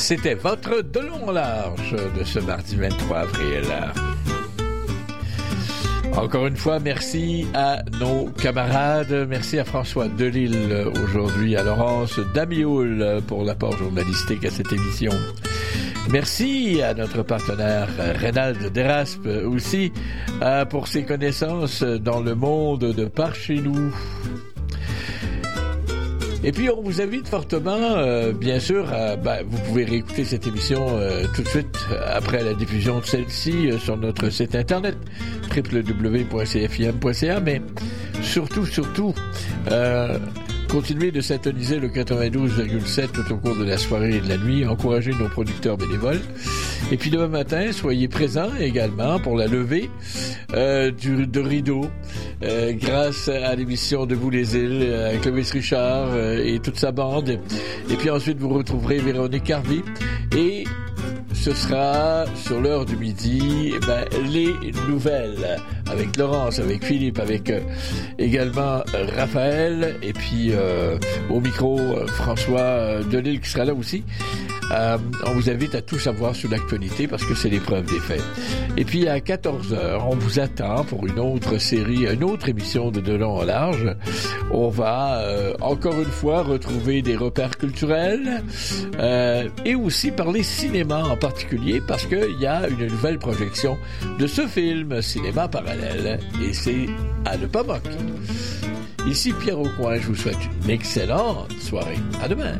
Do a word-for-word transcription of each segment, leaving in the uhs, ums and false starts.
C'était votre De long en large de ce mardi vingt-trois avril. Encore une fois, merci à nos camarades. Merci à François Delisle aujourd'hui, à Laurence Damioul pour l'apport journalistique à cette émission. Merci à notre partenaire Reynald Deraspe aussi euh, pour ses connaissances dans le monde de par chez nous. Et puis, on vous invite fortement, euh, bien sûr, à, ben, vous pouvez réécouter cette émission euh, tout de suite après la diffusion de celle-ci euh, sur notre site internet w w w point c f i m point c a, mais surtout, surtout, euh, continuez de syntoniser le quatre-vingt-douze virgule sept tout au cours de la soirée et de la nuit, encouragez nos producteurs bénévoles. Et puis demain matin, soyez présents également pour la levée euh, du, de rideau euh, grâce à l'émission Debout les îles avec Clovis Richard euh, et toute sa bande. Et puis ensuite, vous retrouverez Véronique Harvey et ce sera sur l'heure du midi, eh ben, les nouvelles avec Laurence, avec Philippe, avec euh, également euh, Raphaël et puis euh, au micro euh, François euh, Delisle qui sera là aussi. Euh, on vous invite à tout savoir sur l'actualité parce que c'est l'épreuve des faits. Et puis à quatorze heures, on vous attend pour une autre série, une autre émission de De long en large. On va euh, encore une fois retrouver des repères culturels euh, et aussi parler cinéma en particulier parce qu'il y a une nouvelle projection de ce film Cinéma parallèle et c'est à ne pas manquer. Ici Pierre Aucoin, je vous souhaite une excellente soirée. À demain.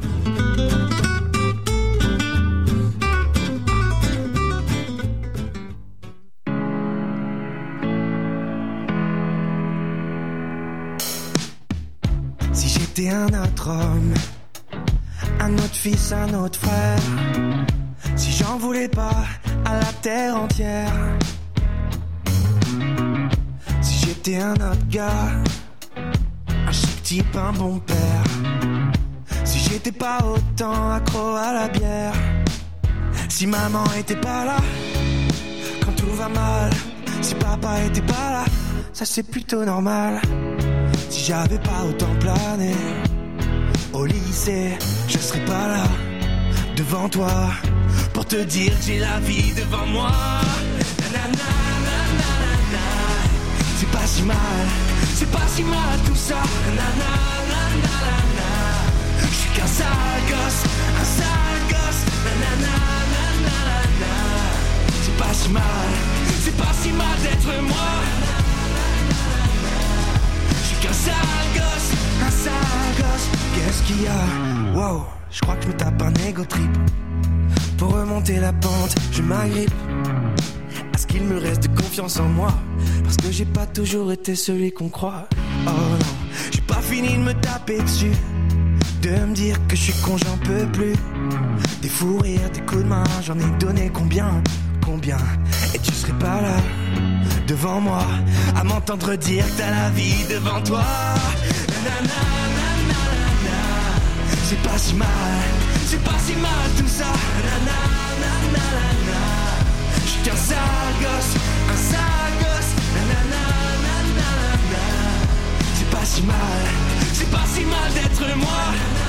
T'es un autre homme, un autre fils, un autre frère. Si j'en voulais pas à la terre entière. Si j'étais un autre gars, un chic type, un bon père. Si j'étais pas autant accro à la bière. Si maman était pas là quand tout va mal. Si papa était pas là, ça c'est plutôt normal. Si j'avais pas autant plané au lycée, je serais pas là devant toi pour te dire que j'ai la vie devant moi. Nanana, nanana, c'est pas si mal, c'est pas si mal tout ça. Nanana, nanana, je suis qu'un sale gosse, un sale gosse. Nanana, nanana, c'est pas si mal, c'est pas si mal d'être moi. Qu'un sale gosse, un sale gosse. Qu'est-ce qu'il y a? Wow, je crois que je me tape un ego trip. Pour remonter la pente, je m'agrippe à ce qu'il me reste de confiance en moi. Parce que j'ai pas toujours été celui qu'on croit. Oh non, j'ai pas fini de me taper dessus, de me dire que je suis con, j'en peux plus. Des fous rires, des coups de main, j'en ai donné combien, combien. Et tu serais pas là devant moi à m'entendre dire que t'as la vie devant toi. Nanana, nanana, c'est pas si mal, c'est pas si mal tout ça. Nanana, nanana, je suis qu'un sale gosse, un sale gosse. Nanana, nanana, c'est pas si mal, c'est pas si mal d'être moi.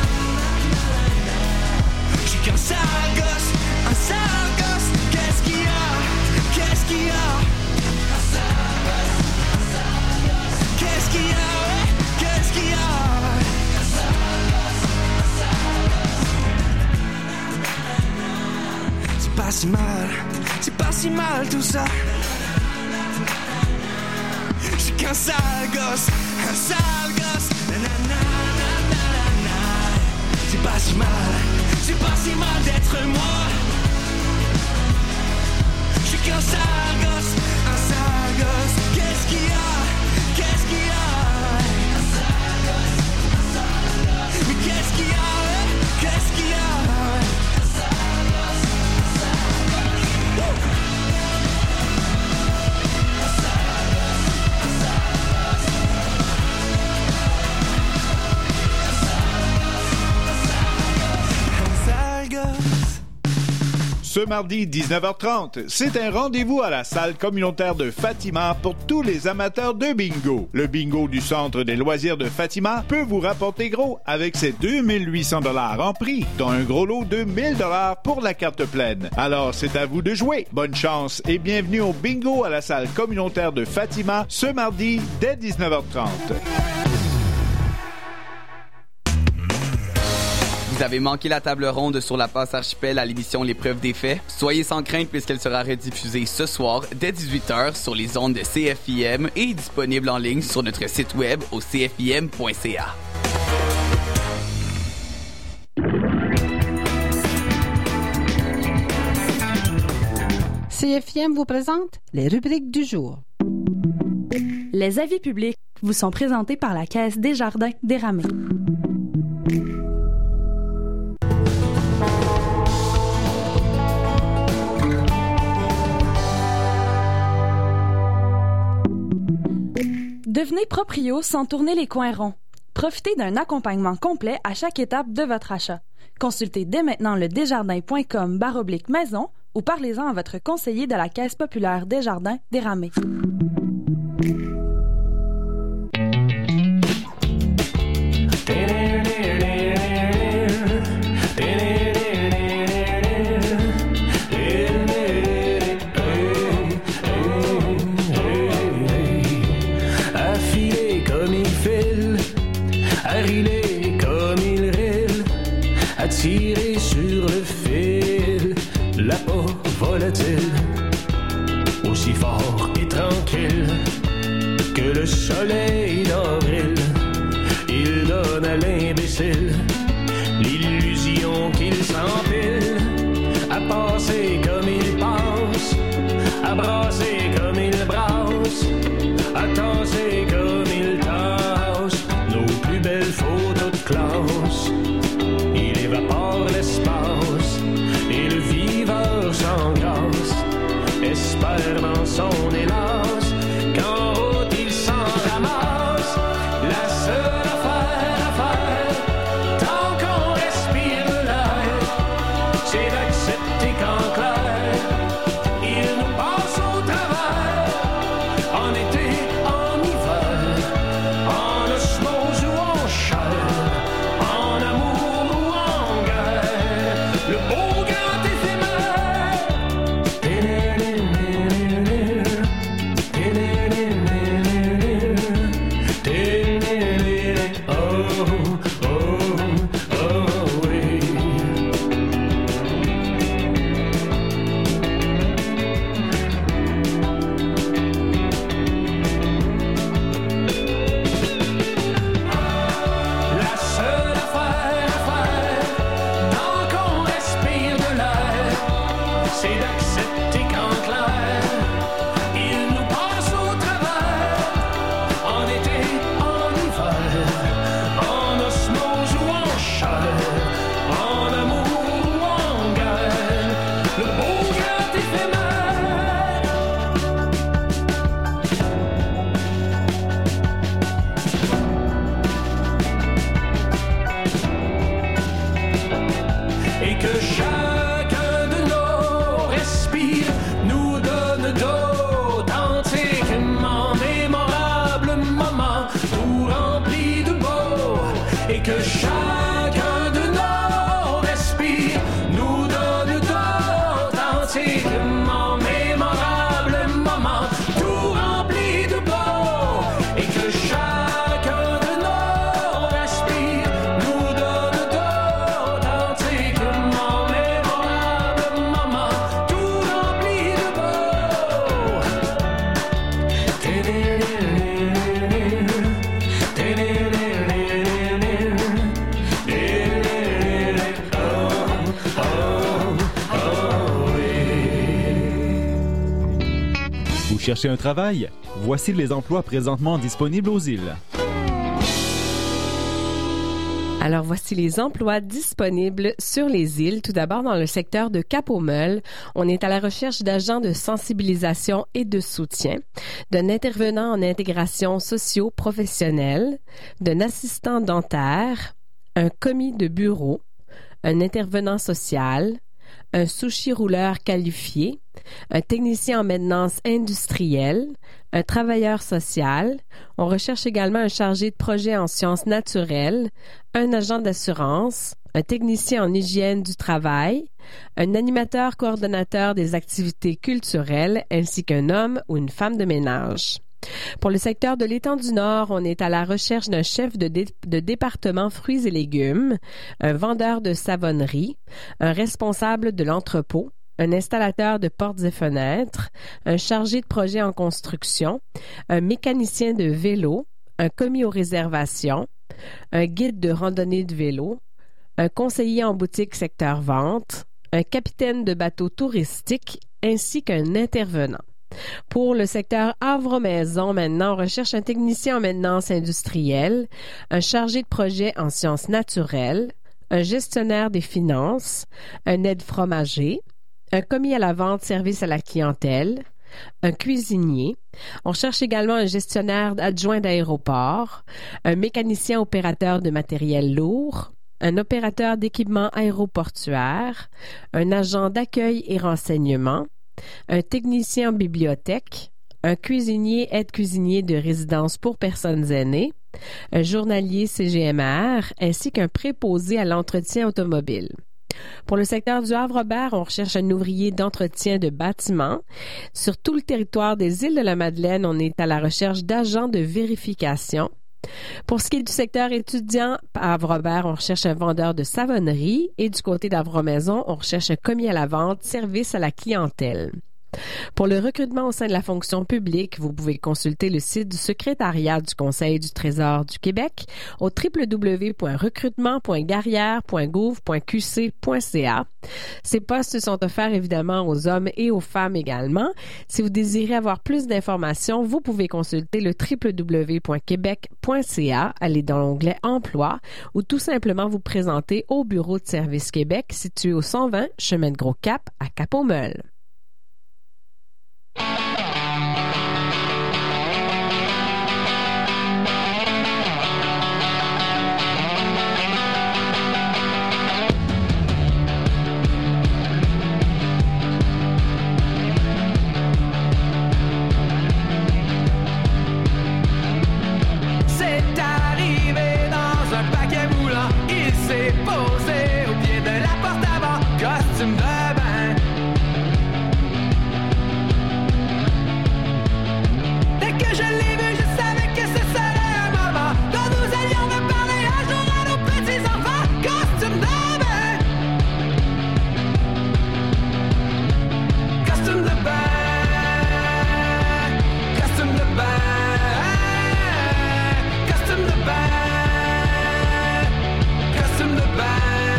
Je suis qu'un sale gosse, un sale gosse. Qu'est-ce qu'il y a? Qu'est-ce qu'il y a? Qu'est-ce qu'il y a, ouais? Qu'est-ce qu'il y a? C'est pas si mal, c'est pas si mal tout ça. Je suis qu'un sale gosse, un sale gosse. Nanana, nanana, c'est pas si mal, c'est pas si mal d'être moi. Je suis qu'un sale gosse, un sale gosse. Qu'est-ce qu'il y a? Qu'est-ce qu'il y a? Un sale gosse, un sale gosse. Mais qu'est-ce qu'il y a? Qu'est-ce qu'il y a? Un sale gosse, un sale gosse. Un sale gosse, un sale gosse. Un sale gosse, un sale gosse. ce mardi dix-neuf heures trente. C'est un rendez-vous à la salle communautaire de Fatima pour tous les amateurs de bingo. Le bingo du Centre des loisirs de Fatima peut vous rapporter gros avec ses deux mille huit cents dollars en prix, dont un gros lot de mille dollars pour la carte pleine. Alors, c'est à vous de jouer. Bonne chance et bienvenue au bingo à la salle communautaire de Fatima ce mardi dès dix-neuf heures trente. Vous avez manqué la table ronde sur la passe Archipel à l'émission L'épreuve des faits? Soyez sans crainte puisqu'elle sera rediffusée ce soir dès dix-huit heures sur les ondes de C F I M et disponible en ligne sur notre site web au c f i m point c a. C F I M vous présente les rubriques du jour. Les avis publics vous sont présentés par la Caisse Desjardins Desramées. Devenez proprio sans tourner les coins ronds. Profitez d'un accompagnement complet à chaque étape de votre achat. Consultez dès maintenant le desjardins point com baroblique maison ou parlez-en à votre conseiller de la Caisse populaire Desjardins Desramées. Rilé comme il rêle, à tirer sur le fil, la peau volatile, aussi fort et tranquille que le soleil d'avril. Il donne à l'imbécile l'illusion qu'il s'empile, à passer comme il passe, à brasser comme il brasse, à tasser comme il tasse nos plus belles photos de classe. Il évapore l'espace et le viveur sans grâce espère dans son hélas qu'en route il s'en ramasse. La seule affaire à faire tant qu'on respire de l'air, c'est d'accepter qu'en clair il nous passe au travers, en été, en hiver, en osmose ou en chair, en amour ou en guerre, le beau grand éphémère. Oh, oh, oh, oui. La seule affaire à faire, tant qu'on respire de l'air, c'est d'accepter qu'en clair, il nous passe au travers, en été, en hiver, en osmose ou en chair, en amour ou en guerre, le beau grand éphémère. Et que chacun de nos respires nous donne d'authentiquement mémorables moments tout remplis de beau. Et que chacun de nos respires nous donne d'authentiquement mémorables moments tout remplis de beau. Et que chacun de nos respires nous donne d'authentiquement mémorables moments tout remplis de beau. Vous cherchez un travail? Voici les emplois présentement disponibles aux îles. Alors, voici les emplois disponibles sur les îles. Tout d'abord, dans le secteur de Cap-aux-Meules, on est à la recherche d'agents de sensibilisation et de soutien, d'un intervenant en intégration socio-professionnelle, d'un assistant dentaire, un commis de bureau, un intervenant social, un sushi rouleur qualifié, un technicien en maintenance industrielle, un travailleur social. On recherche également un chargé de projet en sciences naturelles, un agent d'assurance, un technicien en hygiène du travail, un animateur coordonnateur des activités culturelles, ainsi qu'un homme ou une femme de ménage. Pour le secteur de l'étang du Nord, on est à la recherche d'un chef de, dé- de département fruits et légumes, un vendeur de savonnerie, un responsable de l'entrepôt, un installateur de portes et fenêtres, un chargé de projet en construction, un mécanicien de vélo, un commis aux réservations, un guide de randonnée de vélo, un conseiller en boutique secteur vente, un capitaine de bateau touristique ainsi qu'un intervenant. Pour le secteur Havre-Maison, maintenant, on recherche un technicien en maintenance industrielle, un chargé de projet en sciences naturelles, un gestionnaire des finances, un aide fromager, un commis à la vente service à la clientèle, un cuisinier. On cherche également un gestionnaire adjoint d'aéroport, un mécanicien opérateur de matériel lourd, un opérateur d'équipement aéroportuaire, un agent d'accueil et renseignement, un technicien en bibliothèque, un cuisinier aide-cuisinier de résidence pour personnes aînées, un journalier C G M R ainsi qu'un préposé à l'entretien automobile. Pour le secteur du Havre-Robert, on recherche un ouvrier d'entretien de bâtiments. Sur tout le territoire des îles de la Madeleine, on est à la recherche d'agents de vérification. Pour ce qui est du secteur étudiant, à Havre-Robert, on recherche un vendeur de savonnerie et du côté d'Havre-Maison, on recherche un commis à la vente, service à la clientèle. Pour le recrutement au sein de la fonction publique, vous pouvez consulter le site du secrétariat du Conseil du Trésor du Québec au w w w point recrutement point garrière point gouv point q c point c a. Ces postes sont offerts évidemment aux hommes et aux femmes également. Si vous désirez avoir plus d'informations, vous pouvez consulter le w w w point québec point c a, aller dans l'onglet Emploi ou tout simplement vous présenter au bureau de Service Québec situé au cent vingt chemin de Gros-Cap à Cap-au-Meul. C'est arrivé dans un paquet moulant. Il s'est posé au pied de la porte avant, costume de bain. Dès que je l'ai vu, je savais que ce serait un moment dont nous allions me parler un jour à nos petits-enfants. Costume de bain. Costume de bain. Costume de bain. Costume de bain. Costume de bain.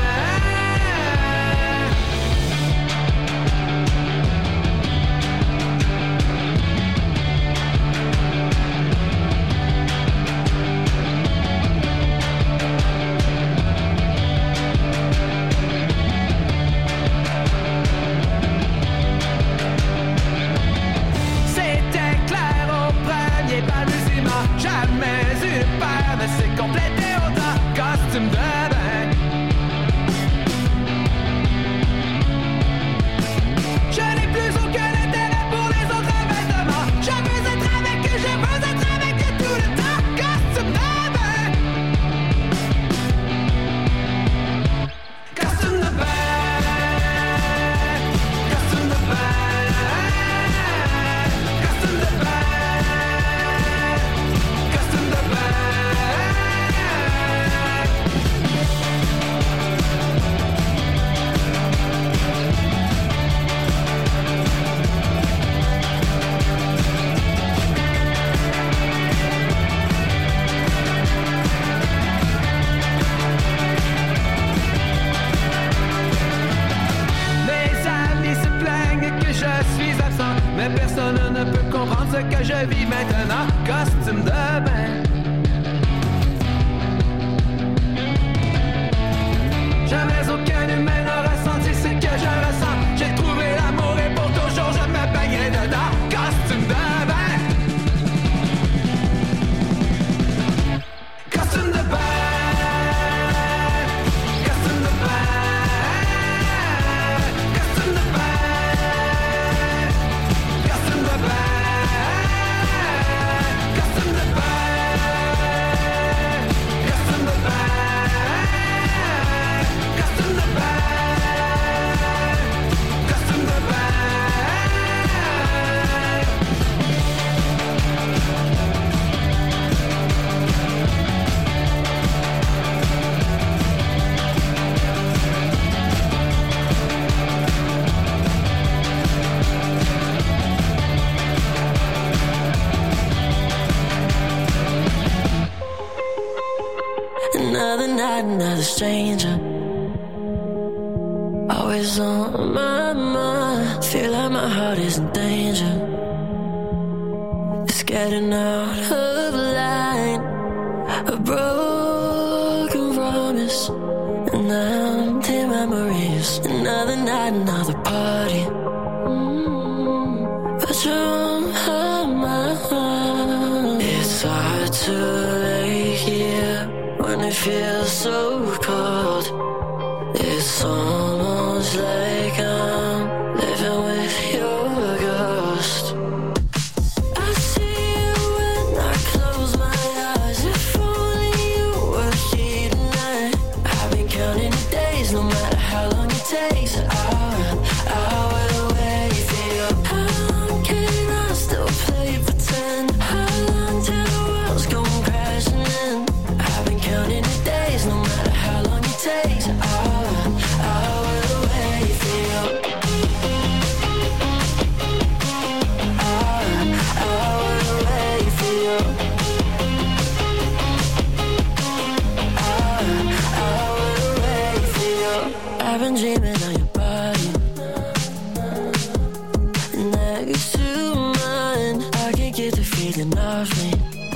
C'était clair au premier balbutiement. Jamais une paire ne s'est complétée autant. Costume de bain. Je n'ai plus aucun intérêt pour les autres vêtements. Je veux être avec eux, je veux être avec eux tout le temps. Costume de bain. Costume de bain. Costume de bain. Costume de bain. Costume de bain. Mes amis se plaignent que je suis absent, mais personne ne peut comprendre ce que je vis maintenant. Costume de bain. Jamais aucun humain n'a ressenti ce que je ressens. J'ai trouvé l'amour et pour toujours je me baignerai dedans. Costume de bain. Costume de bain. Costume de bain. stranger. Always on my mind. Feel like my heart is in danger. It's getting out of line. A broken promise. And empty memories. Another night, another party. Mm-hmm. But you're on my mind. It's hard to lay here when it feels so cold. It's almost like I'm living with your ghost. I see you when I close my eyes. If only you were here tonight. I've been counting the days, no matter how long it takes. I, I will wait for you. How long can I still play pretend? How long till the world's going crashing in? I've been counting the days, no matter how long it takes. I, I've been dreaming of your body next to mine. I can't get the feeling off me.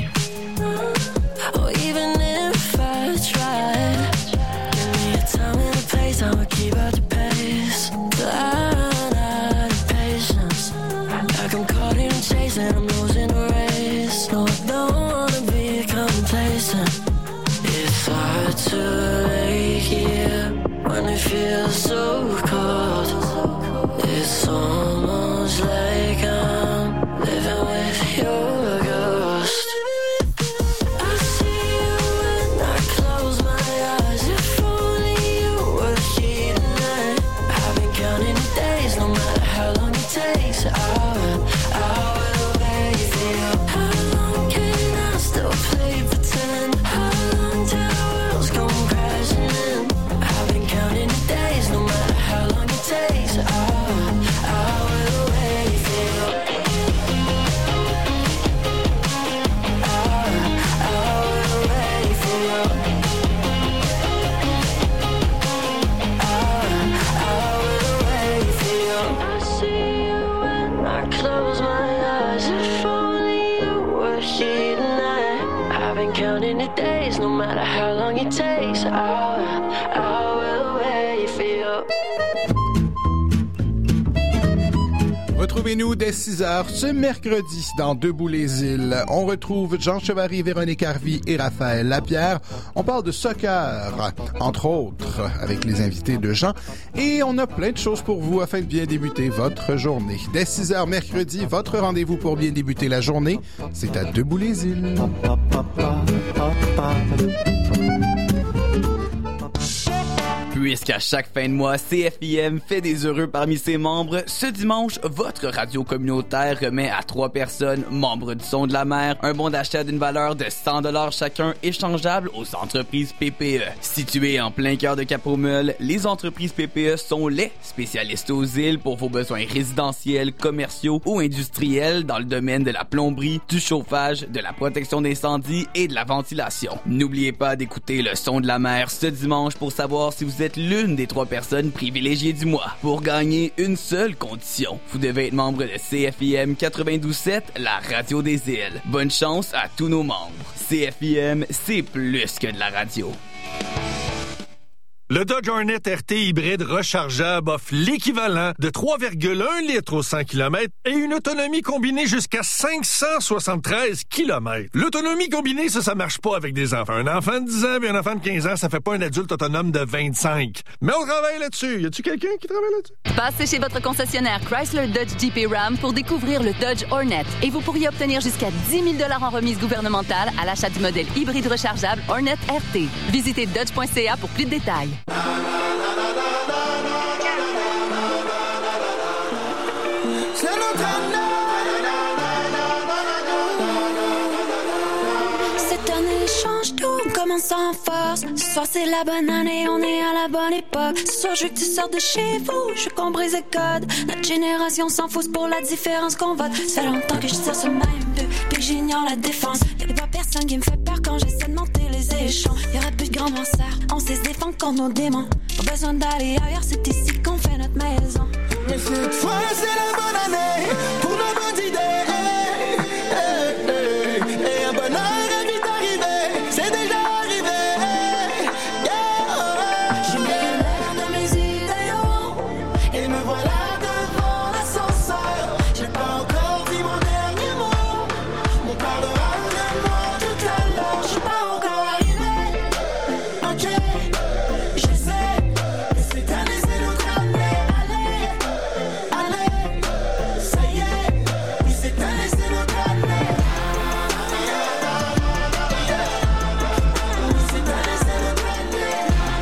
Or even if I tried, give me a time and a place, I'ma keep up the pace. Flying out of patience, like I'm caught in a chase and I'm losing the race. No, I don't wanna be complacent. It's hard to lay here when it feels so cold. It's almost like I'm living with your ghost. I see you when I close my eyes. If only you were here tonight. I've been counting the days, no matter how long it takes. I, I will wait for you. How long can I still play pretend? How long till the world's going crashing in? I've been counting the days, no matter how long it takes. I, I will wait for you. I, I will wait for you. I, I will wait for you. I see you when I close my eyes. If only you were here tonight. I've been counting the days, no matter how long it takes. I, I will wait for you. Retrouvez-nous dès six heures ce mercredi dans Debout les îles. On retrouve Jean Chevary, Véronique Harvey et Raphaël Lapierre. On parle de soccer, entre autres, avec les invités de Jean. Et on a plein de choses pour vous afin de bien débuter votre journée. Dès six heures mercredi, votre rendez-vous pour bien débuter la journée, c'est à Debout les îles. Puisqu'à chaque fin de mois, C F I M fait des heureux parmi ses membres, ce dimanche, votre radio communautaire remet à trois personnes, membres du Son de la Mer, un bon d'achat d'une valeur de cent dollars chacun, échangeable aux entreprises P P E. Situées en plein cœur de Cap-aux-Meules, les entreprises P P E sont les spécialistes aux îles pour vos besoins résidentiels, commerciaux ou industriels dans le domaine de la plomberie, du chauffage, de la protection d'incendie et de la ventilation. N'oubliez pas d'écouter le Son de la Mer ce dimanche pour savoir si vous êtes l'une des trois personnes privilégiées du mois. Pour gagner, une seule condition. Vous devez être membre de C F I M quatre-vingt-douze sept, la radio des îles. Bonne chance à tous nos membres. C F I M, c'est plus que de la radio. Le Dodge Hornet R T hybride rechargeable offre l'équivalent de trois virgule un litres au cent kilomètres et une autonomie combinée jusqu'à cinq cent soixante-treize kilomètres. L'autonomie combinée, ça, ça marche pas avec des enfants. Un enfant de dix ans et un enfant de quinze ans, ça fait pas un adulte autonome de vingt-cinq. Mais on travaille là-dessus. Y a-tu quelqu'un qui travaille là-dessus? Passez chez votre concessionnaire Chrysler Dodge Jeep et Ram pour découvrir le Dodge Hornet et vous pourriez obtenir jusqu'à dix mille dollars en remise gouvernementale à l'achat du modèle hybride rechargeable Hornet R T. Visitez dodge point c a pour plus de détails. Cette année change tout, on commence en force. Ce soir c'est la bonne année, on est à la bonne époque. Ce soir je veux que tu sortes de chez vous, je veux qu'on brise le code. Notre génération s'en fout pour la différence qu'on vote. Ça fait longtemps que je tire ce même but, puis que j'ignore la défense. Y'a pas personne personne qui me fait peur quand j'essaie de monter les échelons. Y'aura plus de grands mensards, on sait se défendre contre nos démons. Pas besoin d'aller ailleurs, c'est ici qu'on fait notre maison. Mais cette fois c'est la bonne année pour nos bonnes idées. Hey, hey, hey. Et un bonheur est vite arrivé, c'est déjà arrivé. Hey, yeah. J'ai mis l'air de mes idéaux et me voilà devant l'ascenseur. J'ai pas encore dit mon dernier mot. On parlera de moi tout à l'heure. Je suis pas encore arrivé. Ok, je sais que cette année c'est notre année. Allez, allez, ça y est. Oui, cette année c'est notre année. Oui, cette année c'est notre année.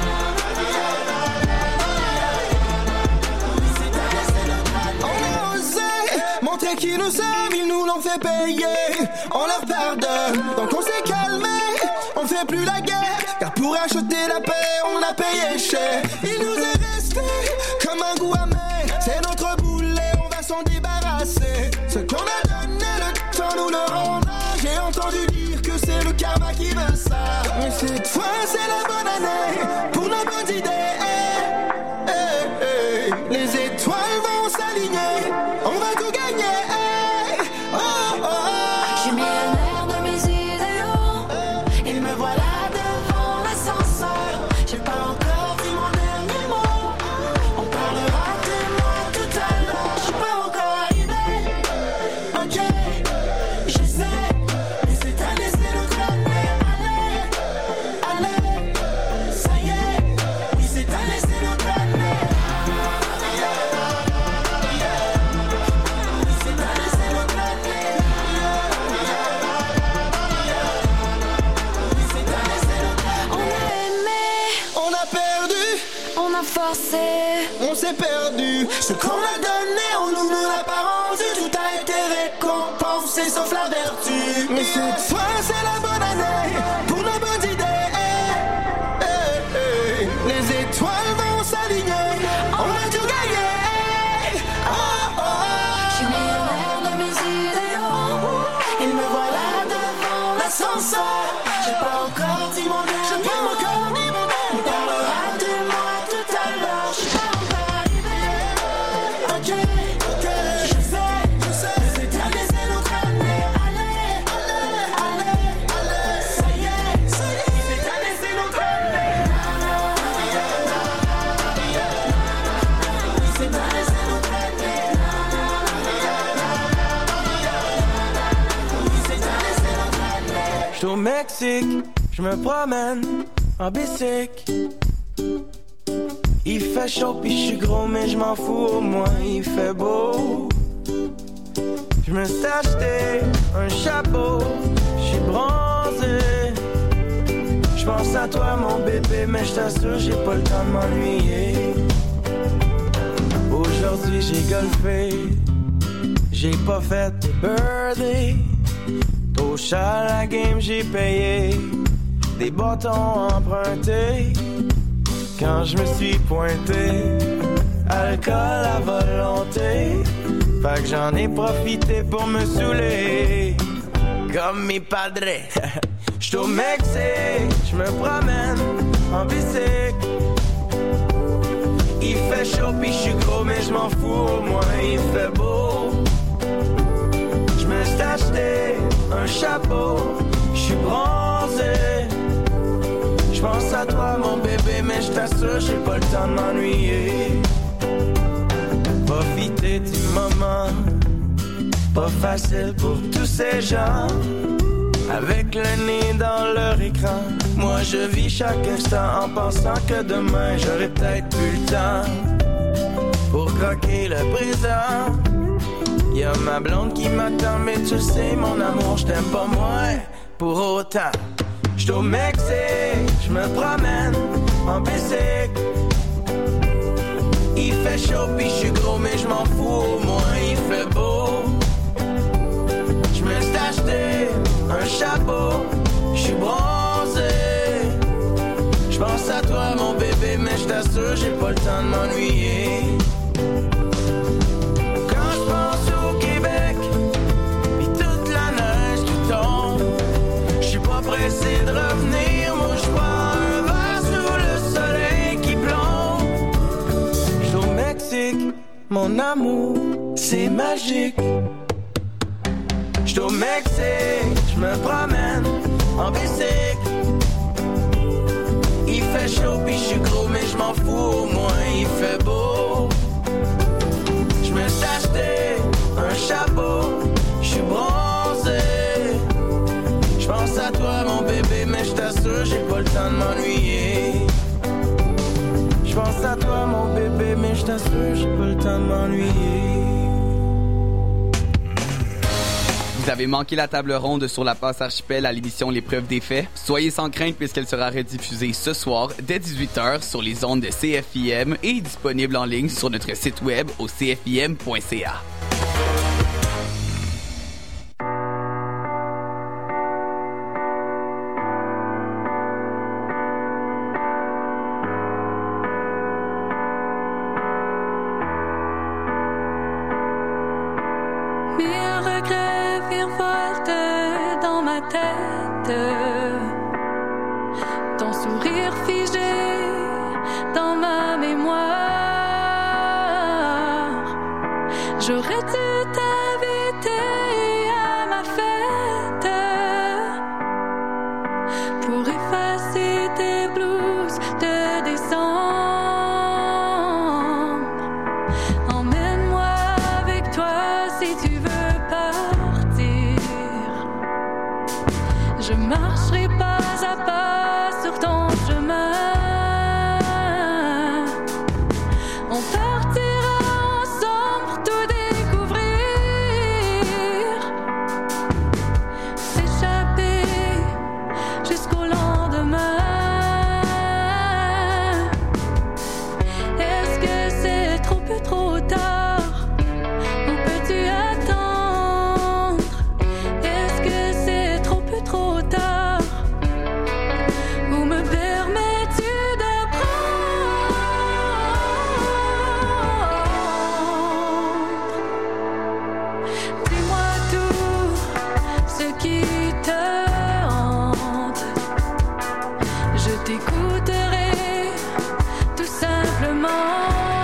Oui, cette année c'est notre année. On a osé montrer qui nous sommes, ils nous l'ont fait payer. On leur pardonne, donc on s'est calmé. On fait plus la guerre, car pour acheter la paix, on a payé cher. Il nous est resté comme un goût amer. C'est notre boulet, on va s'en débarrasser. Ce qu'on a donné, le temps nous le rendra. J'ai entendu dire que c'est le karma qui veut ça. Mais cette fois, c'est la bonne année pour nos bonnes idées. Hey, hey, hey. Les étoiles vont s'aligner, on va tout gagner. Hey, oh, oh, oh. J'ai mis l'air de mes idéaux Et me voilà devant l'ascenseur. J'ai pas encore dit mon dernier mot. On parlera de moi tout à l'heure. Je suis pas encore arrivé. Ok, je sais. Mais cette année c'est notre année. Allez, allez, ça y est. Oui, cette année c'est notre année. Oui, cette année c'est notre année. Oui, cette année c'est notre année. On a aimé, On a perdu, on a forcé. on s'est perdu. Ce qu'on a donné, on nous ne l'a pas rendu. Tout a été récompensé sauf la vertu. Mais cette fois, c'est la bonne année pour nos bonnes idées. Hey, hey, hey. Les étoiles vont s'aligner, on va tout gagner. Hey, oh, oh, oh. J'ai mis l'air de mes idéaux. Et me voilà devant l'ascenseur. J'ai pas encore dit mon dernier J'ai pas encore dit mon dernier On parlera de moi tout à l'heure. Je suis pas encore arrivé. Ok, ok, je sais, je sais. Cette année c'est notre année. Allez, allez, allez, allez. Ça y est, ça y est. Cette année c'est notre année. Oui, cette année c'est notre année. Oui, cette année c'est notre année. J'suis au Mexique, j'me promène en bicycle. Il fait chaud pis j'suis gros mais j'm'en fous, au moins il fait beau. J'me suis acheté un chapeau, j'suis bronzé. J'pense à toi mon bébé mais j't'assure j'ai pas le temps de m'ennuyer. Aujourd'hui j'ai golfé, j'ai pas fait de birthday. Au chat la game j'ai payé, des bâtons empruntés. Quand je me suis pointé, alcool à volonté. Fait que j'en ai profité pour me saouler, comme mes padres. J'suis au Mexique, j'me promène en bicycle. Il fait chaud pis j'suis gros mais j'm'en fous, au moins il fait beau. J'me suis acheté un chapeau, j'suis bronzé. J'pense à toi mon bébé mais j't'assure j'ai pas le temps de m'ennuyer. Profiter du moment, pas facile pour tous ces gens. Avec le nez dans leur écran, moi je vis chaque instant en pensant que demain j'aurai peut-être plus le temps pour croquer le présent. Y'a ma blonde qui m'attend, mais tu sais, mon amour, j't'aime pas moins pour autant. J'suis au Mexique, j'me promène en bicycle. Il fait chaud pis j'suis gros, mais j'm'en fous, au moins il fait beau. J'me suis acheté un chapeau, j'suis bronzé. J'pense à toi, mon bébé, mais j't'assure, j'ai pas le temps de m'ennuyer. J'suis pas c'est magique. J'suis au Mexique, j'me promène en bicycle. Il fait chaud pis j'suis gros mais j'm'en fous, au moins il fait beau. J'me suis acheté un chapeau, j'suis bronzé. J'pense à toi mon bébé mais j't'assure j'ai pas le temps de m'ennuyer. J'pense à toi mon bébé mais j't'assure j'ai pas le temps de m'ennuyer. Vous avez manqué la table ronde sur la passe archipel à l'émission L'épreuve des faits? Soyez sans crainte puisqu'elle sera rediffusée ce soir dès dix-huit heures sur les ondes de C F I M et disponible en ligne sur notre site web au c f i m point c a. Ton sourire figé dans ma mémoire. J'aurais dû t'inviter à ma fête pour effacer tes blues de décembre. Emmène-moi avec toi si tu veux partir. Je marcherai pas à pas sur ton chemin. On partira ensemble pour tout découvrir. S'échapper jusqu'au lendemain. Est-ce que c'est trop peu trop tard? Ou peux-tu attendre? Est-ce que c'est trop peu trop tard? Ou me permets-tu de prendre? Dis-moi tout ce qui te hante. Je t'écouterai tout simplement.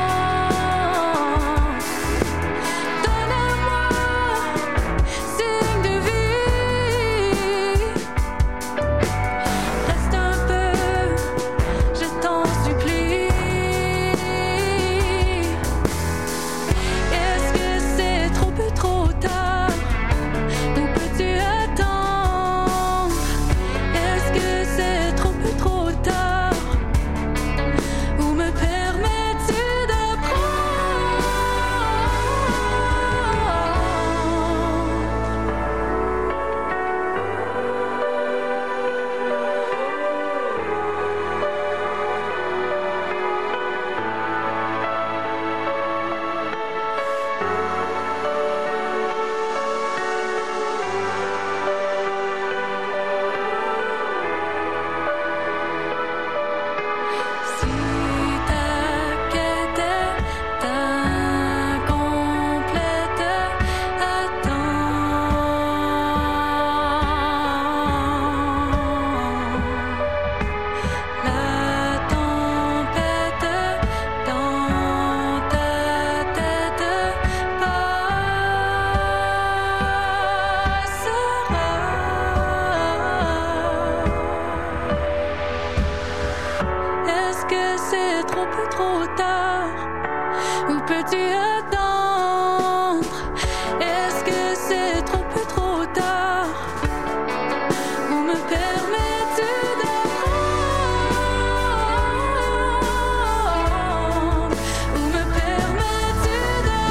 Donne-moi signe de vie. Reste un peu, je t'en supplie. Est-ce que c'est trop peu trop tard? Ou peux-tu attendre? Est-ce que c'est trop peu trop tard? Ou me permets-tu de prendre? Si ta quête est incomplète, attends. La tempête dans ta tête passera. Est-ce que c'est trop peu trop tard? Ou peux-tu attendre? Est-ce que c'est trop peu trop tard? Ou me permets-tu de prendre? Ou me permets-tu de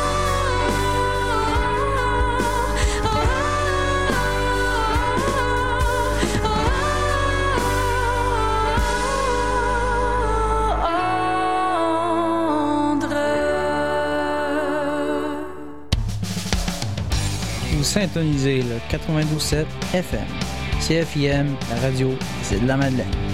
Vous syntonisez le quatre-vingt-douze sept F M. C F I M, la radio, c'est de la Madeleine.